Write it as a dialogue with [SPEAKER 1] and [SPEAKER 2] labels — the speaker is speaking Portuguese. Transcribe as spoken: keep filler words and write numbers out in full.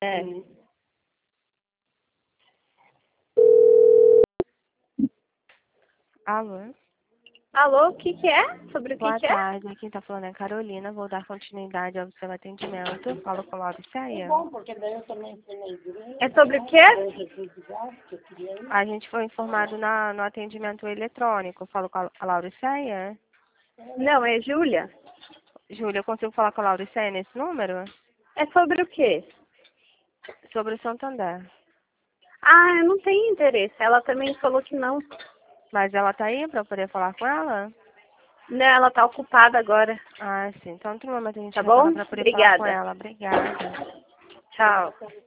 [SPEAKER 1] É.
[SPEAKER 2] Alô?
[SPEAKER 1] Alô, o que que é? Sobre o que
[SPEAKER 2] Boa
[SPEAKER 1] que é?
[SPEAKER 2] tarde, quem está falando é Carolina. Vou dar continuidade ao seu atendimento. Falo com a Lauriceia.
[SPEAKER 1] É sobre o quê?
[SPEAKER 2] A gente foi informado na, no atendimento eletrônico. Falo com a, a Lauriceia.
[SPEAKER 1] Não, é Júlia.
[SPEAKER 2] Júlia, eu consigo falar com a Lauriceia nesse número?
[SPEAKER 1] É sobre o quê?
[SPEAKER 2] Sobre o Santander.
[SPEAKER 1] Ah, eu não tenho interesse. Ela também falou que não.
[SPEAKER 2] Mas ela tá aí para eu poder falar com ela?
[SPEAKER 1] Não, ela tá ocupada agora.
[SPEAKER 2] Ah, sim. Então, no momento a gente
[SPEAKER 1] Tá
[SPEAKER 2] retorna
[SPEAKER 1] bom?
[SPEAKER 2] para poder falar com
[SPEAKER 1] Obrigada.
[SPEAKER 2] ela. Obrigada.
[SPEAKER 1] Tchau.